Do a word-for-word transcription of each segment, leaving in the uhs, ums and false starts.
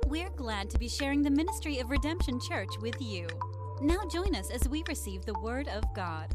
We're glad to be sharing the ministry of Redemption Church with you. Now join us as we receive the Word of God.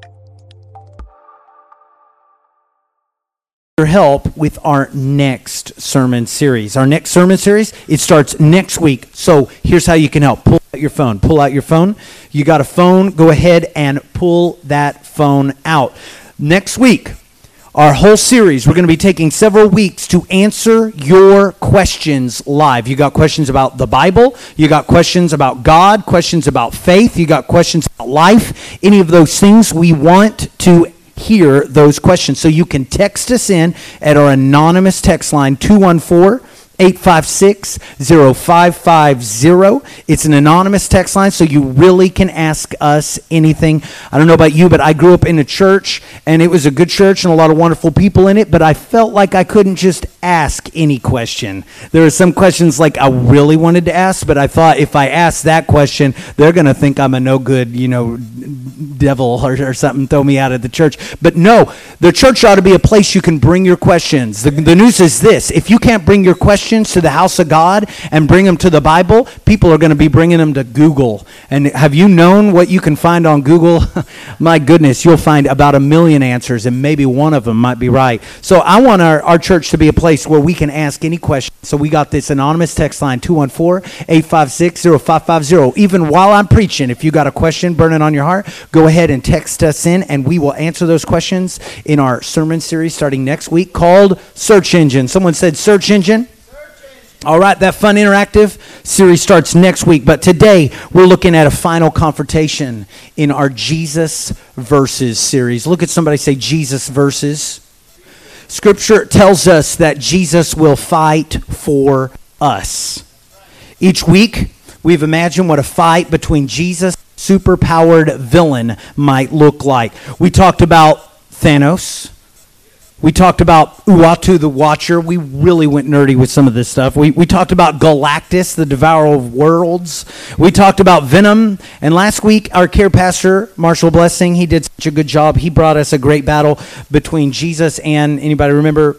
Your help with our next sermon series. Our next sermon series, it starts next week. So here's how you can help. Pull out your phone. Pull out your phone. You got a phone, go ahead and pull that phone out. Next week, our whole series, we're going to be taking several weeks to answer your questions live. You got questions about the Bible, you got questions about God, questions about faith, you got questions about life, any of those things. We want to hear those questions. So you can text us in at our anonymous text line, two one four, eight five six, zero five five zero. It's an anonymous text line, so you really can ask us anything. I don't know about you, but I grew up in a church, and it was a good church and a lot of wonderful people in it, but I felt like I couldn't just ask any question. There were some questions like I really wanted to ask, but I thought if I ask that question, they're going to think I'm a no good, you know, devil or, or something, throw me out of the church. But no, the church ought to be a place you can bring your questions. The, the news is this: if you can't bring your questions to the house of God and bring them to the Bible, people are going to be bringing them to Google. And have you known what you can find on Google? My goodness, you'll find about a million answers, and maybe one of them might be right. So I want our, our church to be a place where we can ask any question. So we got this anonymous text line, two one four, eight five six, zero five five zero. Even while I'm preaching, if you got a question burning on your heart, go ahead and text us in, and we will answer those questions in our sermon series starting next week called Search Engine. Someone said Search Engine. All right, that fun interactive series starts next week, but today we're looking at a final confrontation in our Jesus Verses series. Look at somebody, say Jesus Verses. Scripture tells us that Jesus will fight for us. Each week, we've imagined what a fight between Jesus and a superpowered villain might look like. We talked about Thanos. We talked about Uatu the Watcher. We really went nerdy with some of this stuff. We we talked about Galactus, the devourer of worlds. We talked about Venom. And last week, our care pastor, Marshall Blessing, he did such a good job. He brought us a great battle between Jesus and, anybody remember,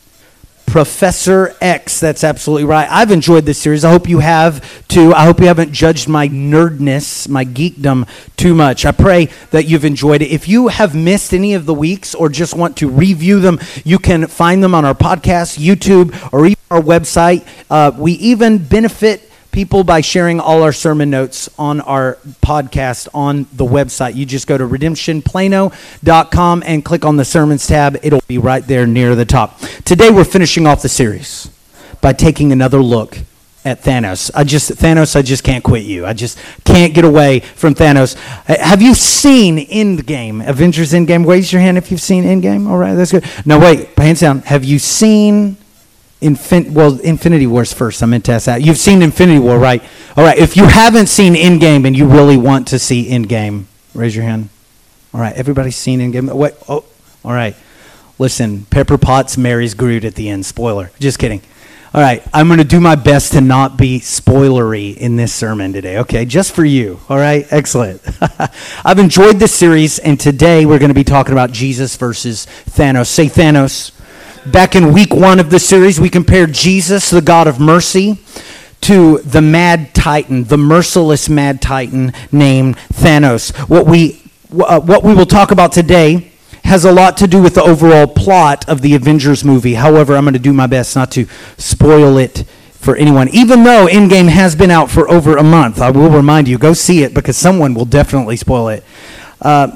Professor X. That's absolutely right. I've enjoyed this series. I hope you have too. I hope you haven't judged my nerdness, my geekdom too much. I pray that you've enjoyed it. If you have missed any of the weeks or just want to review them, you can find them on our podcast, YouTube, or even our website. Uh, we even benefit people by sharing all our sermon notes on our podcast on the website. You just go to redemption plano dot com and click on the sermons tab. It'll be right there near the top. Today we're finishing off the series by taking another look at Thanos. I just, Thanos, I just can't quit you. I just can't get away from Thanos. Have you seen Endgame? Avengers Endgame? Raise your hand if you've seen Endgame. All right, that's good. No, wait, hands down. Have you seen Infin- well, Infinity War's first. I meant to ask that. You've seen Infinity War, right? All right. If you haven't seen Endgame and you really want to see Endgame, raise your hand. All right. Everybody's seen Endgame. Wait. Oh. All right. Listen. Pepper Potts marries Groot at the end. Spoiler. Just kidding. All right. I'm going to do my best to not be spoilery in this sermon today. Okay. Just for you. All right. Excellent. I've enjoyed this series, and today we're going to be talking about Jesus versus Thanos. Say Thanos. Back in week one of the series, we compared Jesus, the God of mercy, to the mad titan, the merciless mad titan named Thanos. What we uh, what we will talk about today has a lot to do with the overall plot of the Avengers movie. However, I'm going to do my best not to spoil it for anyone. Even though Endgame has been out for over a month, I will remind you, go see it because someone will definitely spoil it. Uh,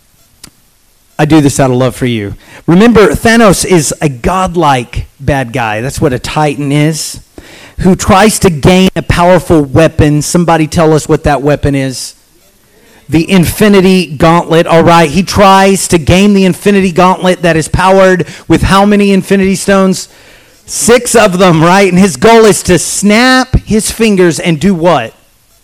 I do this out of love for you. Remember, Thanos is a godlike bad guy. That's what a titan is, who tries to gain a powerful weapon. Somebody tell us what that weapon is. The Infinity Gauntlet. All right, he tries to gain the Infinity Gauntlet that is powered with how many Infinity Stones? Six of them, right? And his goal is to snap his fingers and do what?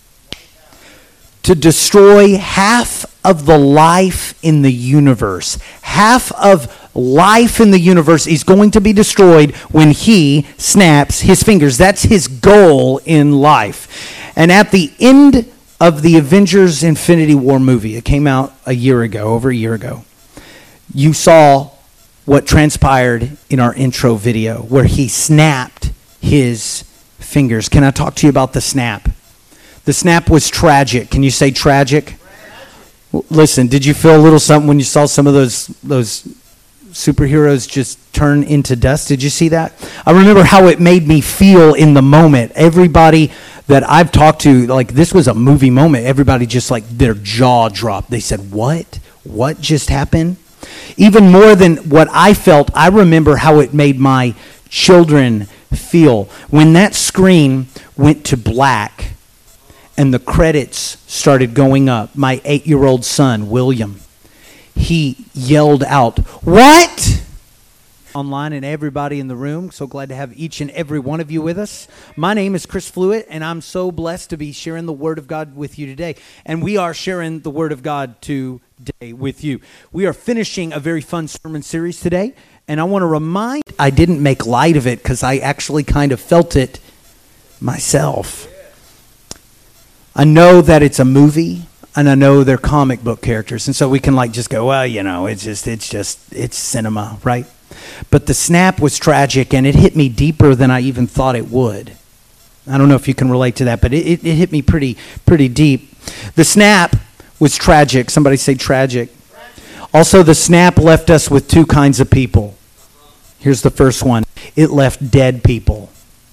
To destroy half of the life in the universe. Half of life in the universe is going to be destroyed when he snaps his fingers. That's his goal in life. And at the end of the Avengers Infinity War movie, it came out a year ago, over a year ago, you saw what transpired in our intro video where he snapped his fingers. Can I talk to you about the snap? The snap was tragic. Can you say tragic? Listen, did you feel a little something when you saw some of those those superheroes just turn into dust? Did you see that? I remember how it made me feel in the moment. Everybody that I've talked to, like, this was a movie moment. Everybody just, like, their jaw dropped. They said, what? What just happened? Even more than what I felt, I remember how it made my children feel. When that screen went to black and the credits started going up, my eight-year-old son, William, he yelled out, "What?" Online and everybody in the room. So glad to have each and every one of you with us. My name is Chris Fluitt, and I'm so blessed to be sharing the Word of God with you today. And we are sharing the Word of God today with you. We are finishing a very fun sermon series today, and I want to remind, I didn't make light of it because I actually kind of felt it myself. I know that it's a movie, and I know they're comic book characters, and so we can like just go, well, you know, it's just, it's just, it's cinema, right? But the snap was tragic, and it hit me deeper than I even thought it would. I don't know if you can relate to that, but it, it, it hit me pretty, pretty deep. The snap was tragic. Somebody say tragic. Tragic. Also, the snap left us with two kinds of people. Here's the first one. It left dead people.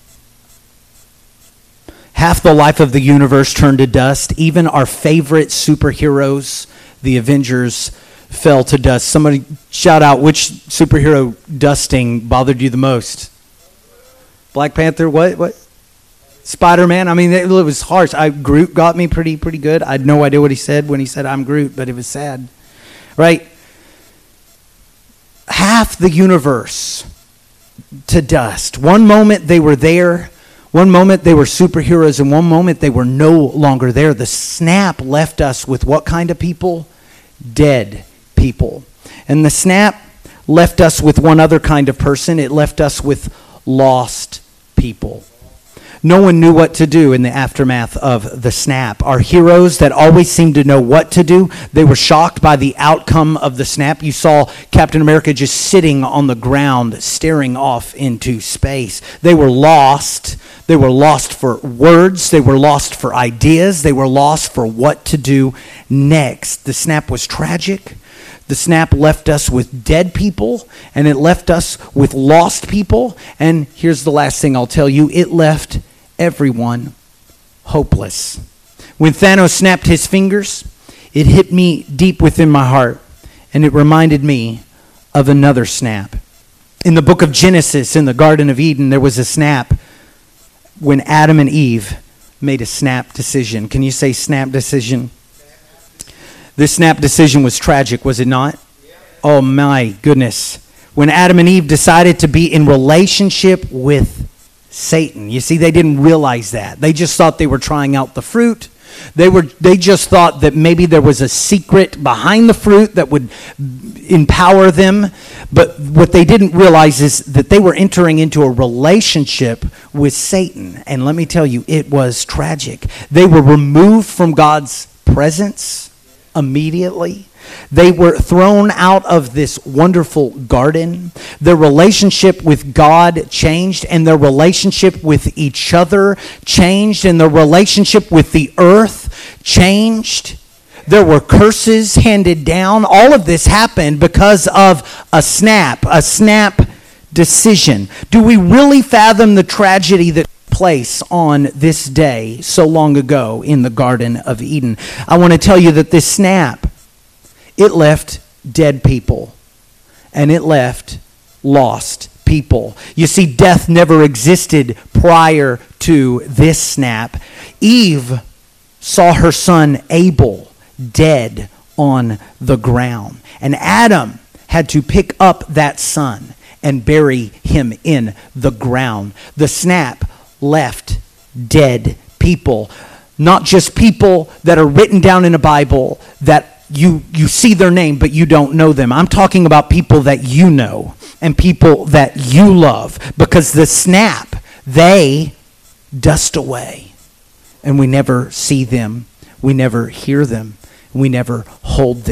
Half the life of the universe turned to dust. Even our favorite superheroes, the Avengers, fell to dust. Somebody shout out, which superhero dusting bothered you the most? Black Panther? What? What? Spider-Man? I mean, it, it was harsh. I, Groot got me pretty pretty good. I had no idea what he said when he said, "I'm Groot," but it was sad. Right? Half the universe to dust. One moment they were there. One moment they were superheroes, and one moment they were no longer there. The snap left us with what kind of people? Dead people. And the snap left us with one other kind of person. It left us with lost people. No one knew what to do in the aftermath of the snap. Our heroes that always seemed to know what to do, they were shocked by the outcome of the snap. You saw Captain America just sitting on the ground, staring off into space. They were lost. They were lost for words. They were lost for ideas. They were lost for what to do next. The snap was tragic. The snap left us with dead people, and it left us with lost people. And here's the last thing I'll tell you. It left everyone hopeless. When Thanos snapped his fingers, it hit me deep within my heart, and it reminded me of another snap. In the book of Genesis, in the Garden of Eden, there was a snap when Adam and Eve made a snap decision. Can you say snap decision? This snap decision was tragic, was it not? Oh my goodness. When Adam and Eve decided to be in relationship with Satan. You see, they didn't realize that. They just thought they were trying out the fruit. They were. They just thought that maybe there was a secret behind the fruit that would empower them. But what they didn't realize is that they were entering into a relationship with Satan. And let me tell you, it was tragic. They were removed from God's presence immediately. They were thrown out of this wonderful garden. Their relationship with God changed, and their relationship with each other changed, and their relationship with the earth changed. There were curses handed down. All of this happened because of a snap, a snap decision. Do we really fathom the tragedy that took place on this day so long ago in the Garden of Eden? I want to tell you that this snap, it left dead people, and it left lost people. You see, death never existed prior to this snap. Eve saw her son Abel dead on the ground, and Adam had to pick up that son and bury him in the ground. The snap left dead people, not just people that are written down in a Bible that You you see their name, but you don't know them. I'm talking about people that you know and people that you love, because the snap, they dust away, and we never see them, we never hear them, we never hold them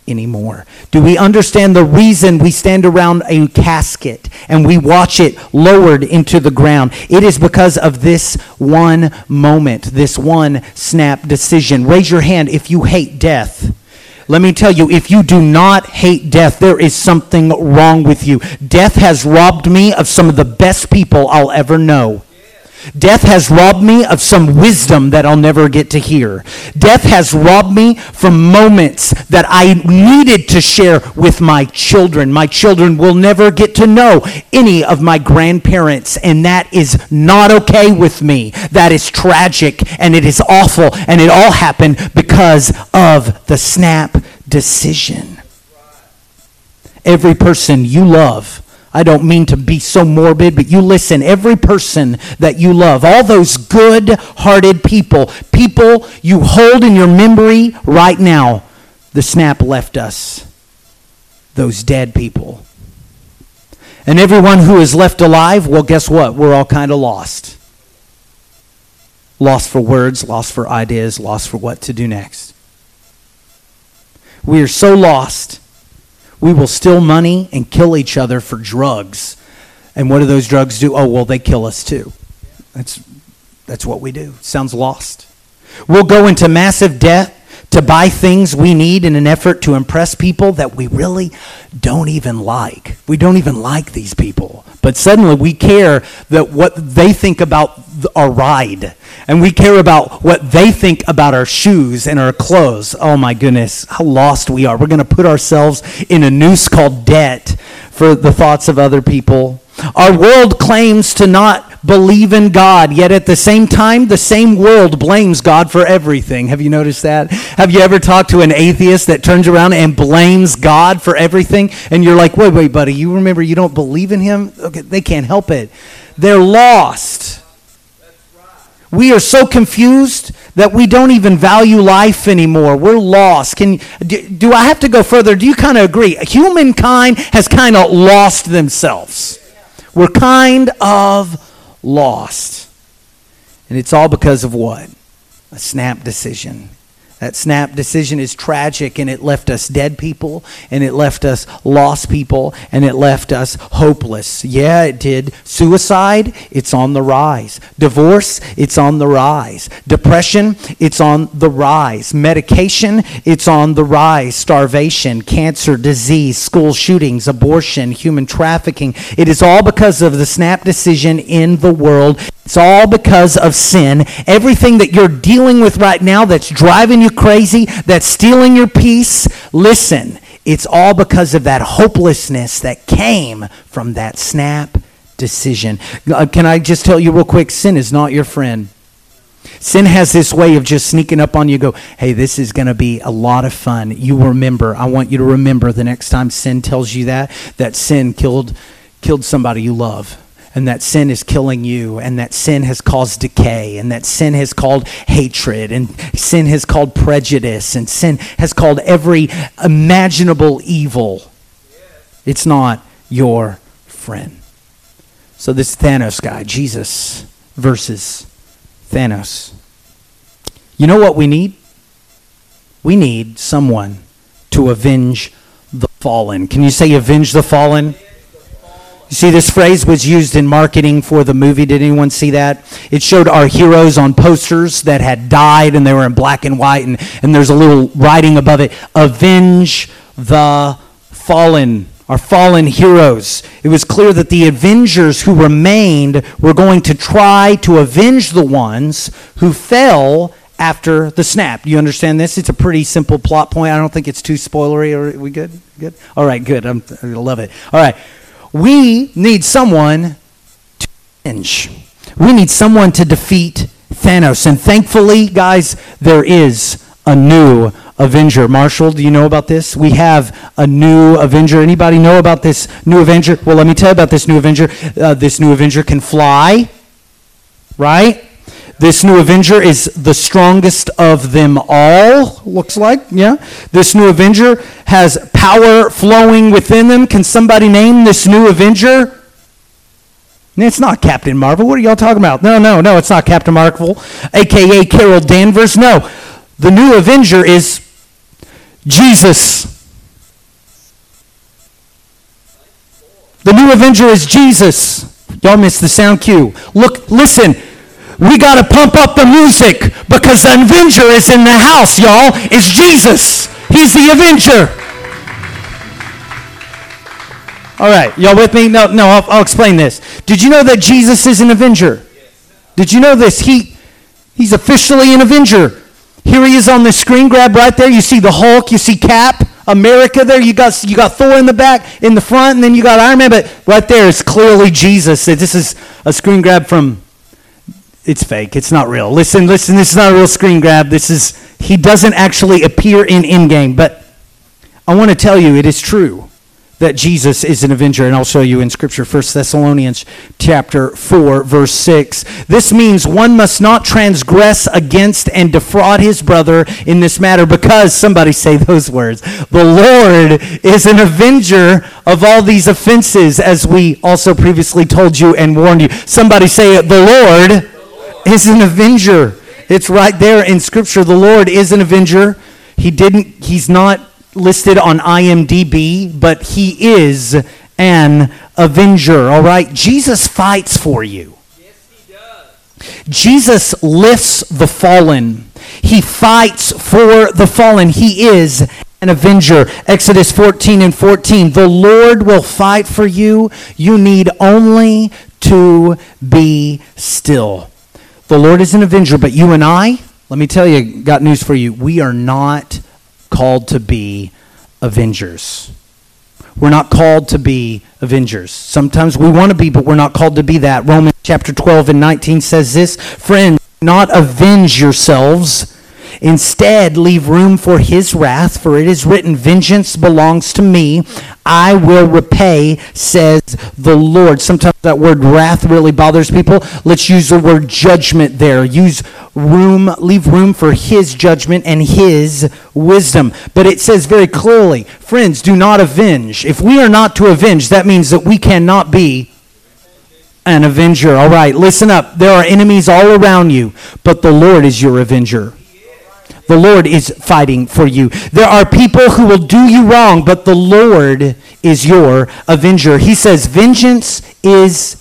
anymore? Do we understand the reason we stand around a casket and we watch it lowered into the ground? It is because of this one moment, this one snap decision. Raise your hand if you hate death. Let me tell you, if you do not hate death, there is something wrong with you. Death has robbed me of some of the best people I'll ever know. Death has robbed me of some wisdom that I'll never get to hear. Death has robbed me from moments that I needed to share with my children. My children will never get to know any of my grandparents, and that is not okay with me. That is tragic, and it is awful, and it all happened because of the snap decision. Every person you love, I don't mean to be so morbid, but you listen, every person that you love, all those good-hearted people, people you hold in your memory right now, the snap left us. Those dead people. And everyone who is left alive, well, guess what? We're all kind of lost. Lost for words, lost for ideas, lost for what to do next. We are so lost. We will steal money and kill each other for drugs. And what do those drugs do? Oh, well, they kill us too. That's, that's what we do. Sounds lost. We'll go into massive debt to buy things we need in an effort to impress people that we really don't even like. We don't even like these people. But suddenly we care that what they think about our ride. And we care about what they think about our shoes and our clothes. Oh my goodness, how lost we are. We're going to put ourselves in a noose called debt for the thoughts of other people. Our world claims to not believe in God, yet at the same time, the same world blames God for everything. Have you noticed that? Have you ever talked to an atheist that turns around and blames God for everything? And you're like, wait, wait, buddy, you remember you don't believe in him? Okay, they can't help it. They're lost. We are so confused that we don't even value life anymore. We're lost. Can do, do I have to go further? Do you kind of agree? Humankind has kind of lost themselves. We're kind of lost. And it's all because of what? A snap decision. That snap decision is tragic, and it left us dead people, and it left us lost people, and it left us hopeless. Yeah, it did. Suicide, it's on the rise. Divorce, it's on the rise. Depression, it's on the rise. Medication, it's on the rise. Starvation, cancer, disease, school shootings, abortion, human trafficking. It is all because of the snap decision in the world. It's all because of sin. Everything that you're dealing with right now that's driving you crazy, that's stealing your peace, listen, it's all because of that hopelessness that came from that snap decision. Uh, can I just tell you real quick, sin is not your friend. Sin has this way of just sneaking up on you, go, hey, this is going to be a lot of fun. You remember, I want you to remember the next time sin tells you that, that sin killed, killed somebody you love. And that sin is killing you, and that sin has caused decay, and that sin has called hatred, and sin has called prejudice, and sin has called every imaginable evil. It's not your friend. So this Thanos guy, Jesus versus Thanos. You know what we need? We need someone to avenge the fallen. Can you say avenge the fallen? You see, this phrase was used in marketing for the movie. Did anyone see that? It showed our heroes on posters that had died, and they were in black and white, and, and there's a little writing above it, avenge the fallen, our fallen heroes. It was clear that the Avengers who remained were going to try to avenge the ones who fell after the snap. Do you understand this? It's a pretty simple plot point. I don't think it's too spoilery. Are we good? Good? All right, good. I'm, I love it. All right. We need someone to avenge. We need someone to defeat Thanos. And thankfully, guys, there is a new Avenger. Marshall, do you know about this? We have a new Avenger. Anybody know about this new Avenger? Well, let me tell you about this new Avenger. Uh, this new Avenger can fly, right? This new Avenger is the strongest of them all, looks like, yeah. This new Avenger has power flowing within them. Can somebody name this new Avenger? It's not Captain Marvel. What are y'all talking about? No, no, no, it's not Captain Marvel, a k a. Carol Danvers. No, the new Avenger is Jesus. The new avenger is Jesus. Y'all missed the sound cue. Look, listen. We got to pump up the music because the avenger is in the house, y'all. It's Jesus. He's the avenger. All right, y'all with me? No, no, I'll, I'll explain this. Did you know that Jesus is an avenger? Did you know this? He, he's officially an avenger. Here he is on the screen grab right there. You see the Hulk, you see Cap, America there. You got you got Thor in the back, in the front, and then you got Iron Man. But right there is clearly Jesus. This is a screen grab from, it's fake. It's not real. Listen, listen, this is not a real screen grab. This is, he doesn't actually appear in Endgame. But I want to tell you it is true that Jesus is an avenger, and I'll show you in Scripture, First Thessalonians chapter four, verse six. This means one must not transgress against and defraud his brother in this matter, because, somebody say those words, the Lord is an avenger of all these offenses, as we also previously told you and warned you. Somebody say it, the Lord, the Lord is an avenger. It's right there in Scripture. The Lord is an avenger. He didn't, he's not listed on I M D B, but he is an avenger, all right? Jesus fights for you. Yes, he does. Jesus lifts the fallen. He fights for the fallen. He is an avenger. Exodus fourteen and fourteen, the Lord will fight for you. You need only to be still. The Lord is an avenger, but you and I, let me tell you, got news for you. We are not called to be avengers. We're not called to be avengers. Sometimes we want to be, but we're not called to be that. Romans chapter twelve and nineteen says this, friends, do not avenge yourselves. Instead, leave room for his wrath, for it is written, vengeance belongs to me. I will repay, says the Lord. Sometimes that word wrath really bothers people. Let's use the word judgment there. Use room, leave room for his judgment and his wisdom. But it says very clearly, friends, do not avenge. If we are not to avenge, that means that we cannot be an avenger. All right, listen up. There are enemies all around you, but the Lord is your avenger. The Lord is fighting for you. There are people who will do you wrong, but the Lord is your avenger. He says, vengeance is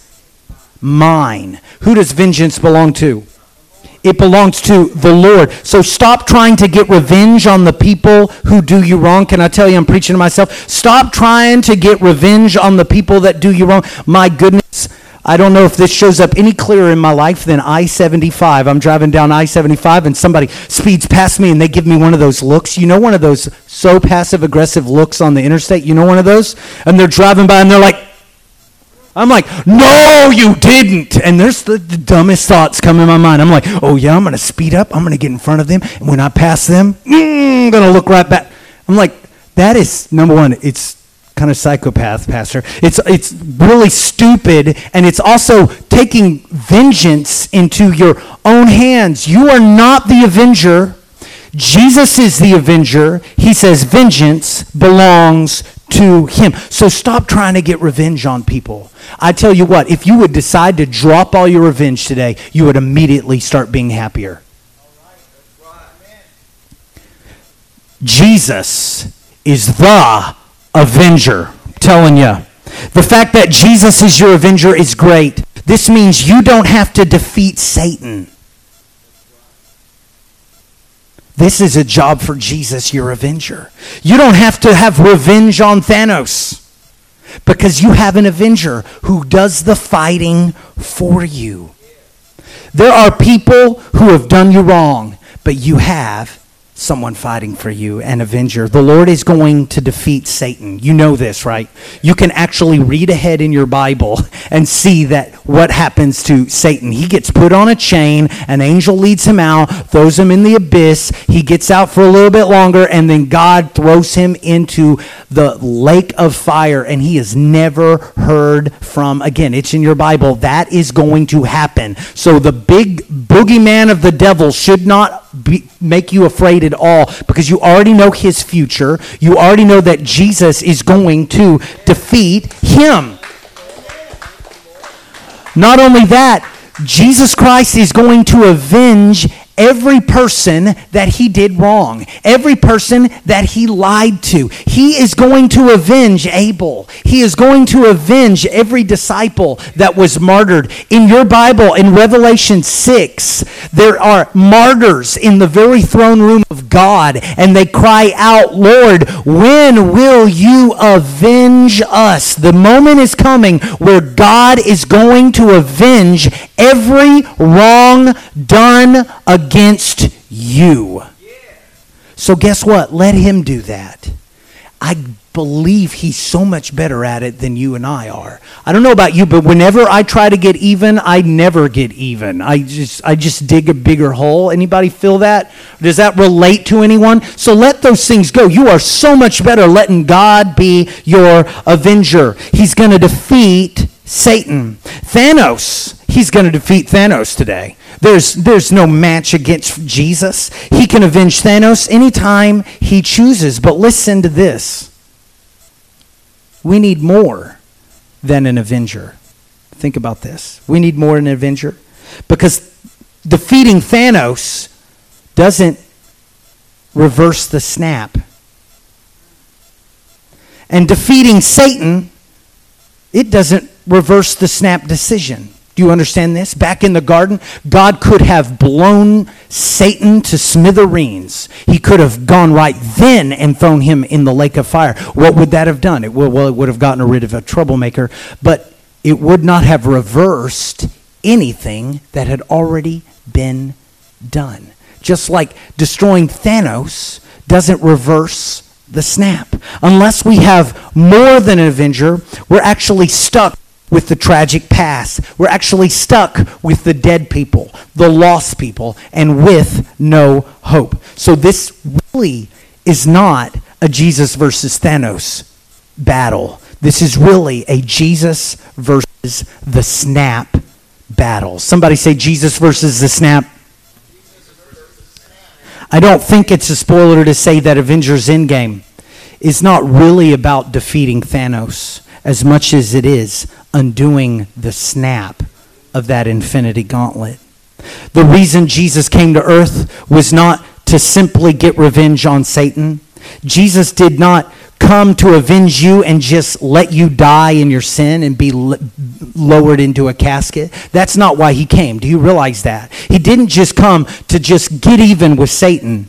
mine. Who does vengeance belong to? It belongs to the Lord. So stop trying to get revenge on the people who do you wrong. Can I tell you, I'm preaching to myself. Stop trying to get revenge on the people that do you wrong. My goodness, I don't know if this shows up any clearer in my life than I seventy-five. I'm driving down I seventy-five and somebody speeds past me and they give me one of those looks. You know, one of those so passive-aggressive looks on the interstate? You know one of those? And they're driving by and they're like, I'm like, no, you didn't. And there's the, the dumbest thoughts come in my mind. I'm like, oh, yeah, I'm going to speed up. I'm going to get in front of them. And when I pass them, mm, I'm going to look right back. I'm like, that is, number one, it's kind of psychopath, Pastor. It's it's really stupid, and it's also taking vengeance into your own hands. You are not the avenger. Jesus is the avenger. He says vengeance belongs to him. So stop trying to get revenge on people. I tell you what, if you would decide to drop all your revenge today, you would immediately start being happier. Jesus is the avenger. I'm telling you. The fact that Jesus is your avenger is great. This means you don't have to defeat Satan. This is a job for Jesus, your avenger. You don't have to have revenge on Thanos because you have an avenger who does the fighting for you. There are people who have done you wrong, but you have someone fighting for you, an avenger. The Lord is going to defeat Satan. You know this, right? You can actually read ahead in your Bible and see that what happens to Satan. He gets put on a chain, an angel leads him out, throws him in the abyss, he gets out for a little bit longer, and then God throws him into the lake of fire, and he is never heard from again. It's in your Bible. That is going to happen. So the big boogeyman of the devil should not be, make you afraid at all, because you already know his future. You already know that Jesus is going to defeat him. Not only that, Jesus Christ is going to avenge every person that he did wrong, every person that he lied to. He is going to avenge Abel. He is going to avenge every disciple that was martyred. In your Bible, in Revelation six, there are martyrs in the very throne room of God, and they cry out, Lord, when will you avenge us? The moment is coming where God is going to avenge every wrong done against you. So guess what? Let him do that. I believe he's so much better at it than you and I are. I don't know about you, but whenever I try to get even, I never get even. I just I just dig a bigger hole. Anybody feel that? Does that relate to anyone? So let those things go. You are so much better letting God be your avenger. He's going to defeat Satan. Thanos, he's going to defeat Thanos today. There's there's no match against Jesus. He can avenge Thanos anytime he chooses. But listen to this. We need more than an avenger. Think about this. We need more than an avenger. Because defeating Thanos doesn't reverse the snap. And defeating Satan, it doesn't reverse the snap decision. Do you understand this? Back in the garden, God could have blown Satan to smithereens. He could have gone right then and thrown him in the lake of fire. What would that have done? It would, well, it would have gotten rid of a troublemaker, but it would not have reversed anything that had already been done. Just like destroying Thanos doesn't reverse the snap. Unless we have more than an avenger, we're actually stuck with the tragic past. We're actually stuck with the dead people, the lost people, and with no hope. So this really is not a Jesus versus Thanos battle. This is really a Jesus versus the snap battle. Somebody say Jesus versus the snap. I don't think it's a spoiler to say that Avengers Endgame is not really about defeating Thanos as much as it is undoing the snap of that infinity gauntlet. The reason Jesus came to earth was not to simply get revenge on Satan. Jesus did not come to avenge you and just let you die in your sin and be l- lowered into a casket. That's not why he came. Do you realize that? He didn't just come to just get even with Satan.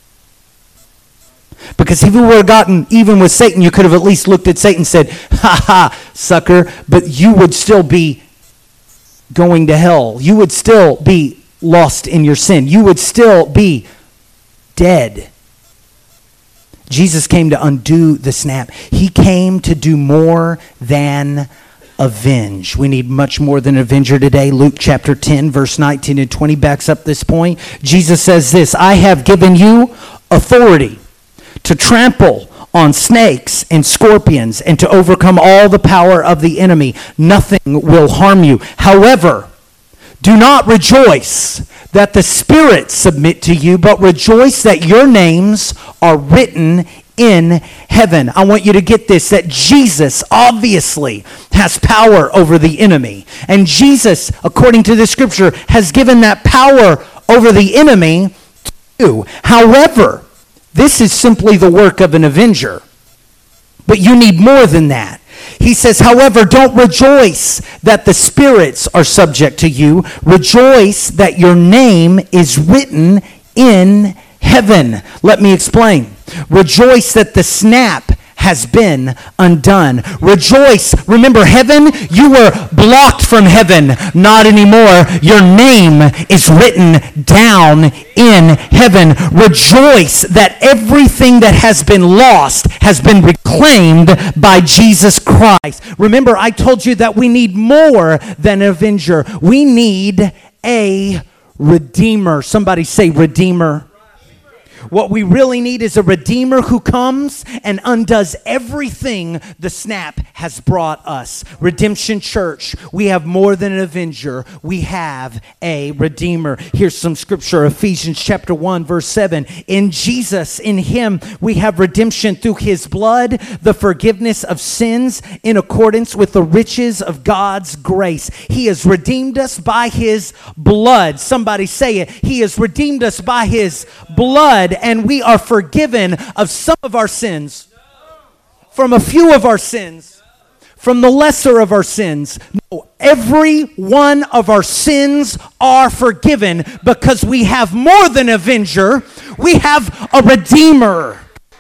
Because if you would have gotten even with Satan, you could have at least looked at Satan and said, ha ha, sucker, but you would still be going to hell. You would still be lost in your sin. You would still be dead. Jesus came to undo the snap. He came to do more than avenge. We need much more than avenger today. Luke chapter ten, verse nineteen and twenty backs up this point. Jesus says this, I have given you authority to trample on snakes and scorpions and to overcome all the power of the enemy. Nothing will harm you. However, do not rejoice that the spirits submit to you, but rejoice that your names are written in heaven. I want you to get this, that Jesus obviously has power over the enemy. And Jesus, according to the scripture, has given that power over the enemy to you. However, this is simply the work of an avenger. But you need more than that. He says, however, don't rejoice that the spirits are subject to you. Rejoice that your name is written in heaven. Let me explain. Rejoice that the snap has been undone. Rejoice. Remember, heaven, you were blocked from heaven. Not anymore. Your name is written down in heaven. Rejoice that everything that has been lost has been reclaimed by Jesus Christ. Remember, I told you that we need more than an avenger. We need a redeemer. Somebody say redeemer. What we really need is a Redeemer who comes and undoes everything the snap has brought us. Redemption Church, we have more than an Avenger. We have a Redeemer. Here's some scripture, Ephesians chapter one, verse seven. In Jesus, in him, we have redemption through his blood, the forgiveness of sins in accordance with the riches of God's grace. He has redeemed us by his blood. Somebody say it. He has redeemed us by his blood, and we are forgiven of some of our sins, from a few of our sins, from the lesser of our sins. No, every one of our sins are forgiven because we have more than an avenger. We have a Redeemer.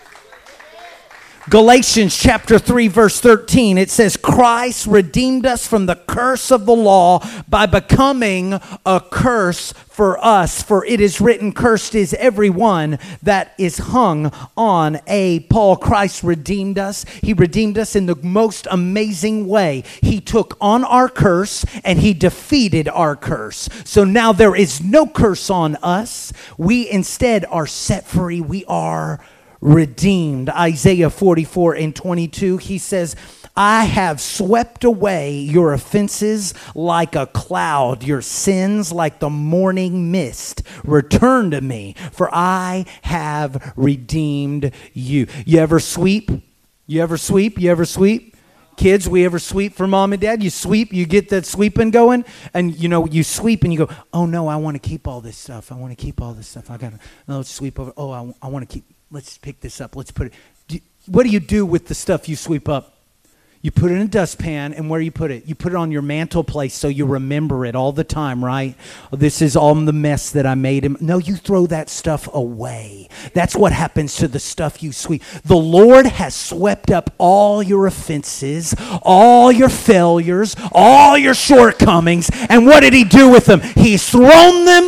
Galatians chapter three, verse thirteen, it says, Christ redeemed us from the curse of the law by becoming a curse for us. For it is written, cursed is everyone that is hung on a pole. Christ redeemed us. He redeemed us in the most amazing way. He took on our curse and he defeated our curse. So now there is no curse on us. We instead are set free. We are redeemed. Isaiah forty-four and twenty-two, he says, I have swept away your offenses like a cloud, your sins like the morning mist. Return to me, for I have redeemed you. You ever sweep? You ever sweep? You ever sweep? Kids, we ever sweep for mom and dad? You sweep, you get that sweeping going, and you know, you sweep and you go, oh no, I want to keep all this stuff. I want to keep all this stuff. I got to, no, let's sweep over. Oh, I, I want to keep. Let's pick this up. Let's put it. Do, what do you do with the stuff you sweep up? You put it in a dustpan, and where do you put it? You put it on your mantle place so you remember it all the time, right? Oh, this is all the mess that I made. No, you throw that stuff away. That's what happens to the stuff you sweep. The Lord has swept up all your offenses, all your failures, all your shortcomings, and what did he do with them? He's thrown them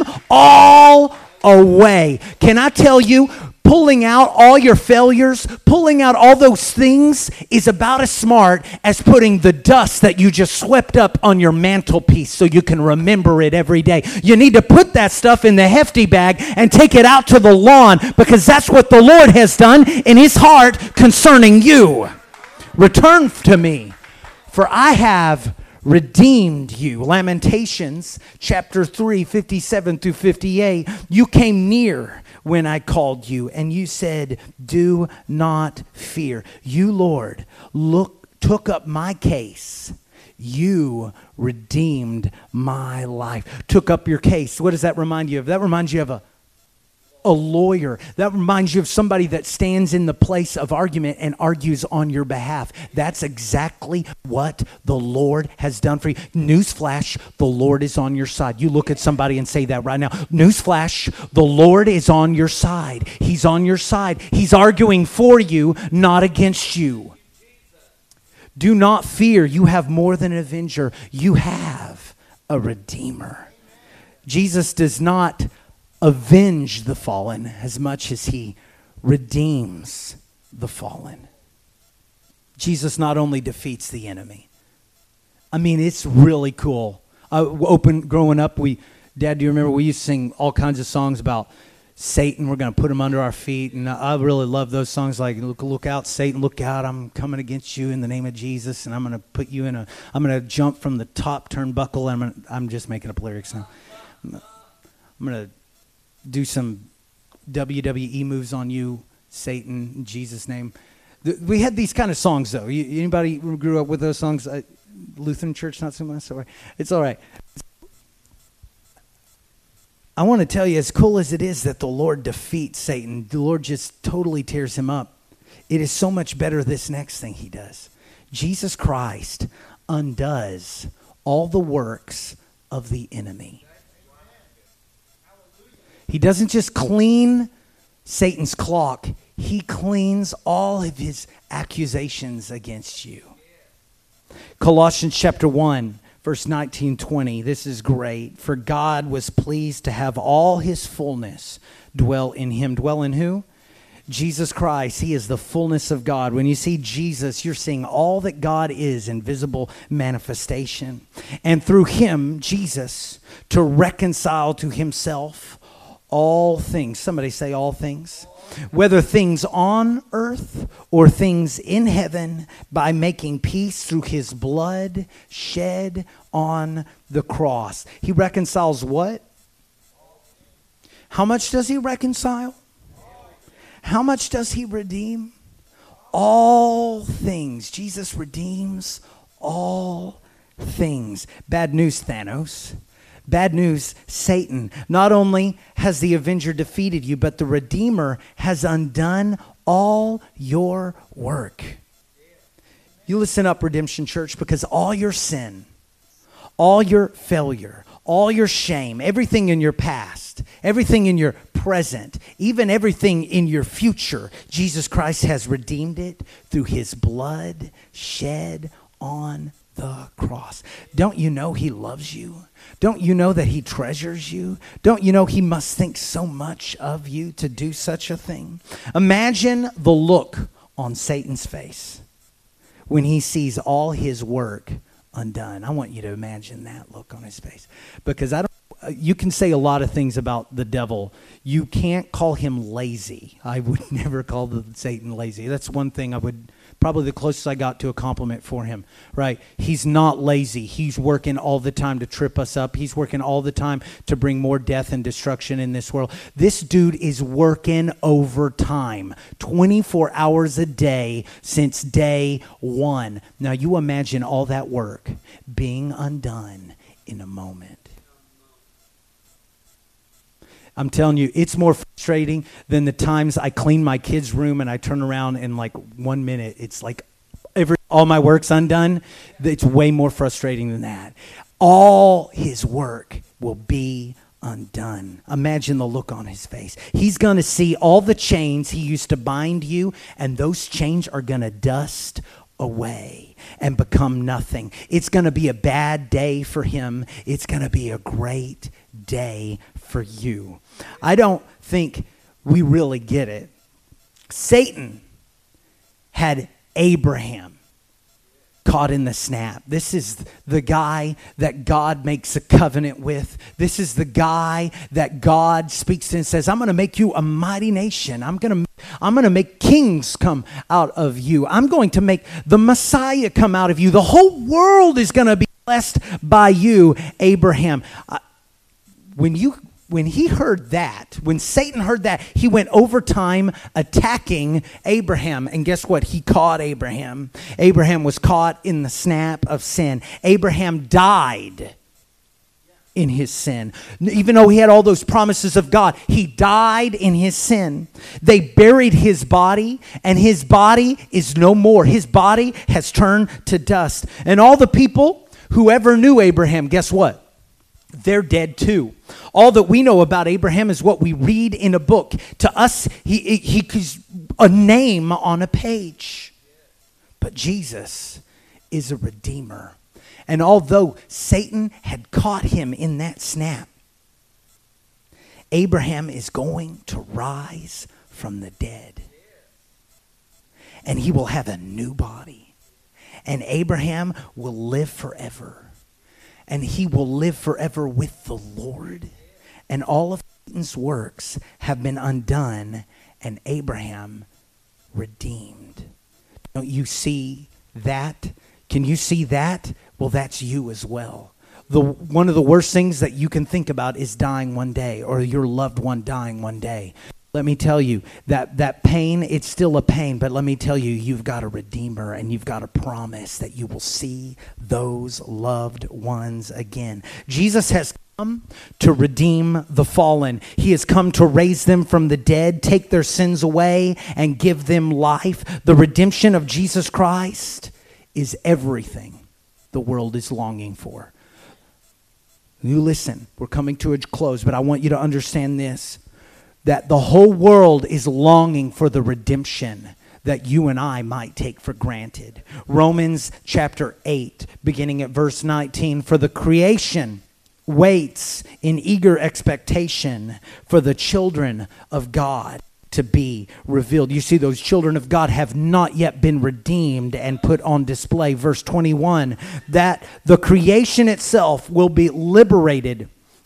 all away. Can I tell you, pulling out all your failures, pulling out all those things is about as smart as putting the dust that you just swept up on your mantelpiece so you can remember it every day. You need to put that stuff in the hefty bag and take it out to the lawn, because that's what the Lord has done in his heart concerning you. Return to me, for I have redeemed you. Lamentations chapter three, fifty-seven through fifty-eight. You came near when I called you, and you said, do not fear. You, Lord, look, took up my case. You redeemed my life. Took up your case. What does that remind you of? That reminds you of a A lawyer. That reminds you of somebody that stands in the place of argument and argues on your behalf. That's exactly what the Lord has done for you. Newsflash, the Lord is on your side. You look at somebody and say that right now. Newsflash, the Lord is on your side. He's on your side. He's arguing for you, not against you. Do not fear. You have more than an avenger. You have a redeemer. Jesus does not avenge the fallen as much as he redeems the fallen. Jesus not only defeats the enemy. I mean, it's really cool. I open growing up, we, Dad, do you remember we used to sing all kinds of songs about Satan? We're going to put him under our feet, and I really love those songs like look, look out, Satan, look out, I'm coming against you in the name of Jesus, and I'm going to put you in a, I'm going to jump from the top turnbuckle, and I'm, gonna, I'm just making up lyrics now. I'm going to do some W W E moves on you, Satan, in Jesus' name. We had these kind of songs, though. Anybody grew up with those songs? Uh, Lutheran Church, not so much. Sorry. It's all right. I want to tell you, as cool as it is that the Lord defeats Satan, the Lord just totally tears him up. It is so much better this next thing he does. Jesus Christ undoes all the works of the enemy. He doesn't just clean Satan's clock. He cleans all of his accusations against you. Colossians chapter one, verse nineteen, twenty. This is great. For God was pleased to have all his fullness dwell in him. Dwell in who? Jesus Christ. He is the fullness of God. When you see Jesus, you're seeing all that God is in visible manifestation. And through him, Jesus, to reconcile to himself all things. Somebody say all things. Whether things on earth or things in heaven, by making peace through his blood shed on the cross. He reconciles what? How much does he reconcile? How much does he redeem? All things. Jesus redeems all things. Bad news, Thanos. Bad news, Satan. Not only has the avenger defeated you, but the Redeemer has undone all your work. You listen up, Redemption Church, because all your sin, all your failure, all your shame, everything in your past, everything in your present, even everything in your future, Jesus Christ has redeemed it through his blood shed on the cross. Don't you know he loves you? Don't you know that he treasures you? Don't you know he must think so much of you to do such a thing? Imagine the look on Satan's face when he sees all his work undone. I want you to imagine that look on his face, because I don't you can say a lot of things about the devil. You can't call him lazy. I would never call the Satan lazy. That's one thing I would, probably the closest I got to a compliment for him, right? He's not lazy. He's working all the time to trip us up. He's working all the time to bring more death and destruction in this world. This dude is working overtime, twenty-four hours a day since day one. Now you imagine all that work being undone in a moment. I'm telling you, it's more frustrating than the times I clean my kid's room and I turn around in like one minute. It's like every all my work's undone. It's way more frustrating than that. All his work will be undone. Imagine the look on his face. He's going to see all the chains he used to bind you, and those chains are going to dust away and become nothing. It's going to be a bad day for him. It's going to be a great day for you. I don't think we really get it. Satan had Abraham caught in the snap. This is the guy that God makes a covenant with. This is the guy that God speaks to and says, I'm going to make you a mighty nation. I'm going to I'm going to make kings come out of you. I'm going to make the Messiah come out of you. The whole world is going to be blessed by you, Abraham. Uh, when you When he heard that, when Satan heard that, he went overtime attacking Abraham. And guess what? He caught Abraham. Abraham was caught in the snap of sin. Abraham died in his sin. Even though he had all those promises of God, he died in his sin. They buried his body, and his body is no more. His body has turned to dust. And all the people who ever knew Abraham, guess what? They're dead too. All that we know about Abraham is what we read in a book. To us, he, he, he's a name on a page. But Jesus is a redeemer. And although Satan had caught him in that snap, Abraham is going to rise from the dead. And he will have a new body. And Abraham will live forever. And he will live forever with the Lord. And all of Satan's works have been undone, and Abraham redeemed. Don't you see that? Can you see that? Well, that's you as well. The one of the worst things that you can think about is dying one day, or your loved one dying one day. Let me tell you, that, that pain, it's still a pain, but let me tell you, you've got a redeemer, and you've got a promise that you will see those loved ones again. Jesus has come to redeem the fallen. He has come to raise them from the dead, take their sins away, and give them life. The redemption of Jesus Christ is everything the world is longing for. You listen, we're coming to a close, but I want you to understand this. That the whole world is longing for the redemption that you and I might take for granted. Romans chapter eight, beginning at verse nineteen. For the creation waits in eager expectation for the children of God to be revealed. You see, those children of God have not yet been redeemed and put on display. Verse twenty-one, that the creation itself will be liberated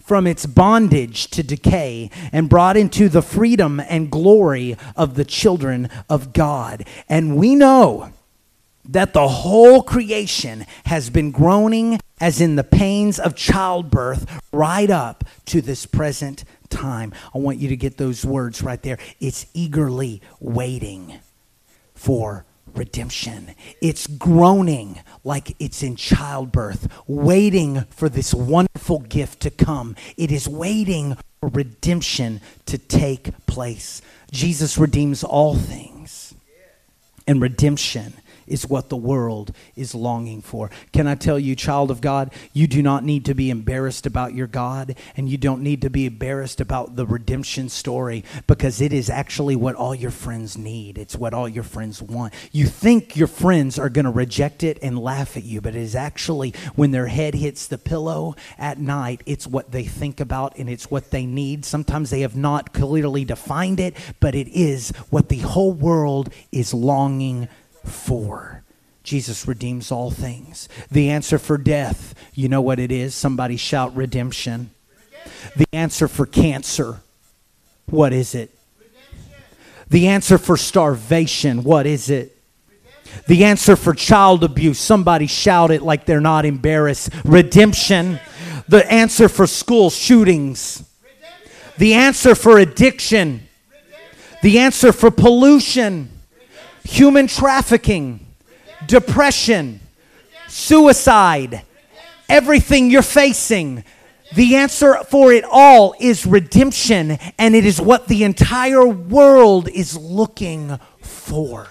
from its bondage to decay and brought into the freedom and glory of the children of God. And we know that the whole creation has been groaning as in the pains of childbirth right up to this present time. I want you to get those words right there. It's eagerly waiting for redemption. It's groaning like it's in childbirth, waiting for this wonderful gift to come. It is waiting for redemption to take place. Jesus redeems all things, and redemption is what the world is longing for. Can I tell you, child of God, you do not need to be embarrassed about your God, and you don't need to be embarrassed about the redemption story, because it is actually what all your friends need. It's what all your friends want. You think your friends are going to reject it and laugh at you, but it is actually when their head hits the pillow at night, it's what they think about and it's what they need. Sometimes they have not clearly defined it, but it is what the whole world is longing for. Jesus redeems all things. The answer for death, you know what it is? Somebody shout redemption. Redemption. The answer for cancer, what is it? Redemption. The answer for starvation, what is it? Redemption. The answer for child abuse, somebody shout it like they're not embarrassed. Redemption. The answer for school shootings. Redemption. The answer for addiction. Redemption. The answer for pollution. Human trafficking, depression, suicide, everything you're facing. The answer for it all is redemption, and it is what the entire world is looking for.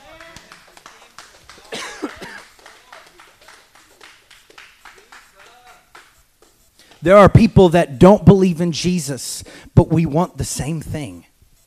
There are people that don't believe in Jesus, but we want the same thing.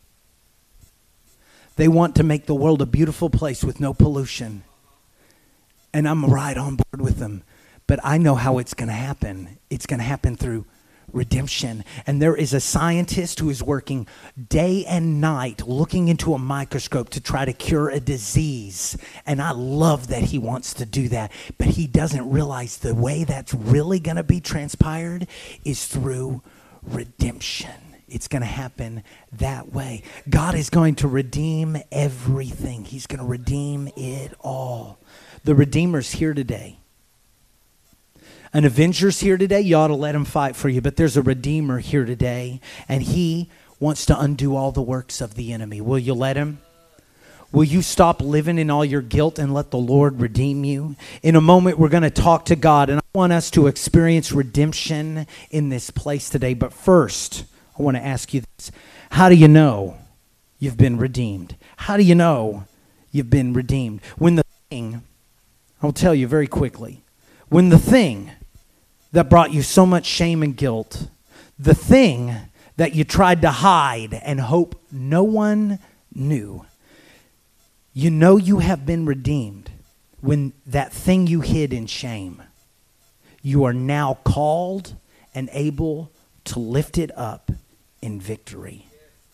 They want to make the world a beautiful place with no pollution. And I'm right on board with them. But I know how it's going to happen. It's going to happen through redemption. And there is a scientist who is working day and night looking into a microscope to try to cure a disease. And I love that he wants to do that. But he doesn't realize the way that's really going to be transpired is through redemption. It's going to happen that way. God is going to redeem everything. He's going to redeem it all. The Redeemer's here today. An Avenger's here today. You ought to let him fight for you. But there's a Redeemer here today, and he wants to undo all the works of the enemy. Will you let him? Will you stop living in all your guilt and let the Lord redeem you? In a moment, we're going to talk to God, and I want us to experience redemption in this place today. But first, I want to ask you this. How do you know you've been redeemed? How do you know you've been redeemed? When the thing, I'll tell you very quickly, when the thing that brought you so much shame and guilt, the thing that you tried to hide and hope no one knew, you know you have been redeemed when that thing you hid in shame, you are now called and able to lift it up in victory.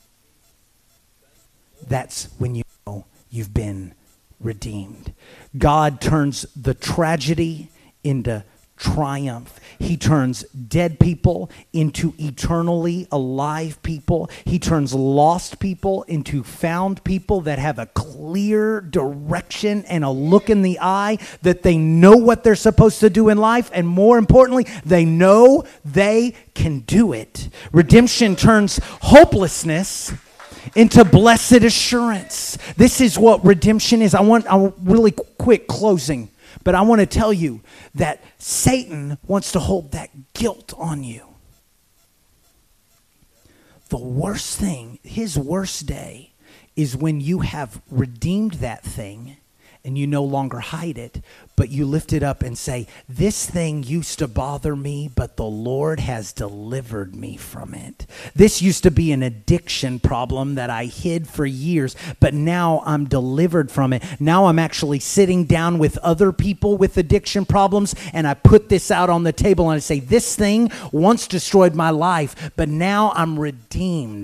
That's when you know you've been redeemed. God turns the tragedy into triumph. He turns dead people into eternally alive people. He turns lost people into found people that have a clear direction and a look in the eye that they know what they're supposed to do in life, and more importantly, they know they can do it. Redemption turns hopelessness into blessed assurance. This is what redemption is. I want a really quick closing. But I want to tell you that Satan wants to hold that guilt on you. The worst thing, his worst day, is when you have redeemed that thing and you no longer hide it, but you lift it up and say, this thing used to bother me, but the Lord has delivered me from it. This used to be an addiction problem that I hid for years, but now I'm delivered from it. Now I'm actually sitting down with other people with addiction problems, and I put this out on the table and I say, this thing once destroyed my life, but now I'm redeemed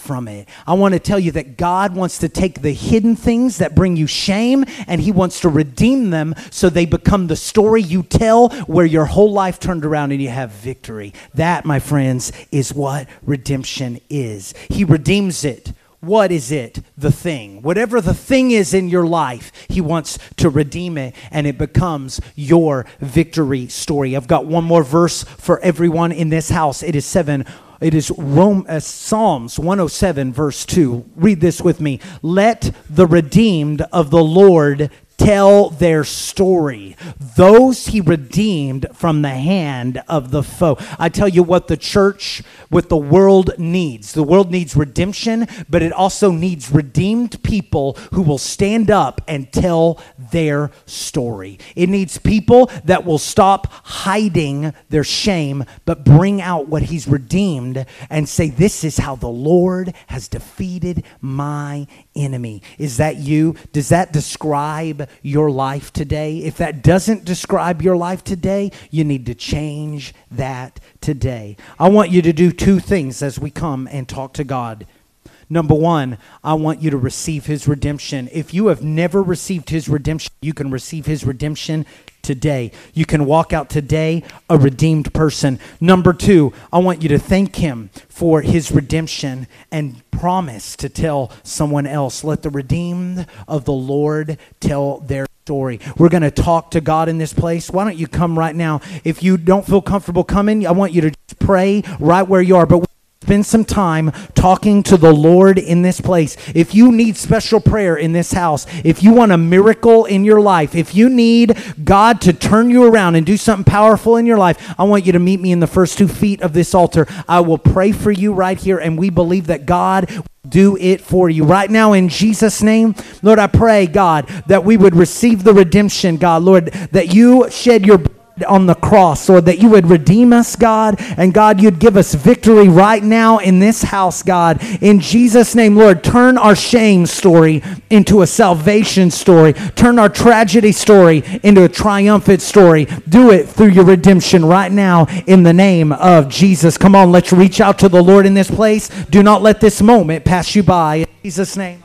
from it. I want to tell you that God wants to take the hidden things that bring you shame, and he wants to redeem them so they become the story you tell where your whole life turned around and you have victory. That, my friends, is what redemption is. He redeems it. What is it? The thing. Whatever the thing is in your life, he wants to redeem it, and it becomes your victory story. I've got one more verse for everyone in this house. It is seven. It is Rome, uh, Psalms one oh seven, verse two. Read this with me. Let the redeemed of the Lord tell their story. Those he redeemed from the hand of the foe. I tell you what the church, what the world needs. The world needs redemption, but it also needs redeemed people who will stand up and tell their story. It needs people that will stop hiding their shame, but bring out what he's redeemed and say, this is how the Lord has defeated my enemy. Is that you? Does that describe your life today? If that doesn't describe your life today, you need to change that today. I want you to do two things as we come and talk to God. Number one, I want you to receive his redemption. If you have never received his redemption, you can receive his redemption today. You can walk out today a redeemed person. Number two, I want you to thank him for his redemption and promise to tell someone else. Let the redeemed of the Lord tell their story. We're going to talk to God in this place. Why don't you come right now? If you don't feel comfortable coming, I want you to just pray right where you are. But spend some time talking to the Lord in this place. If you need special prayer in this house, if you want a miracle in your life, if you need God to turn you around and do something powerful in your life, I want you to meet me in the first two feet of this altar. I will pray for you right here, and we believe that God will do it for you. Right now, in Jesus' name, Lord, I pray, God, that we would receive the redemption, God, Lord, that you shed your blood on the cross, or that you would redeem us, God, and God, you'd give us victory right now in this house, God. In Jesus' name, Lord, turn our shame story into a salvation story. Turn our tragedy story into a triumphant story. Do it through your redemption right now in the name of Jesus. Come on, let's reach out to the Lord in this place. Do not let this moment pass you by. In Jesus' name.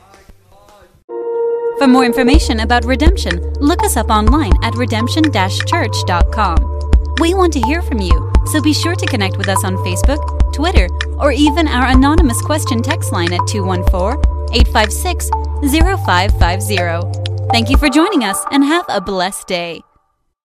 For more information about redemption, look us up online at redemption dash church dot com. We want to hear from you, so be sure to connect with us on Facebook, Twitter, or even our anonymous question text line at two one four, eight five six, zero five five zero. Thank you for joining us, and have a blessed day.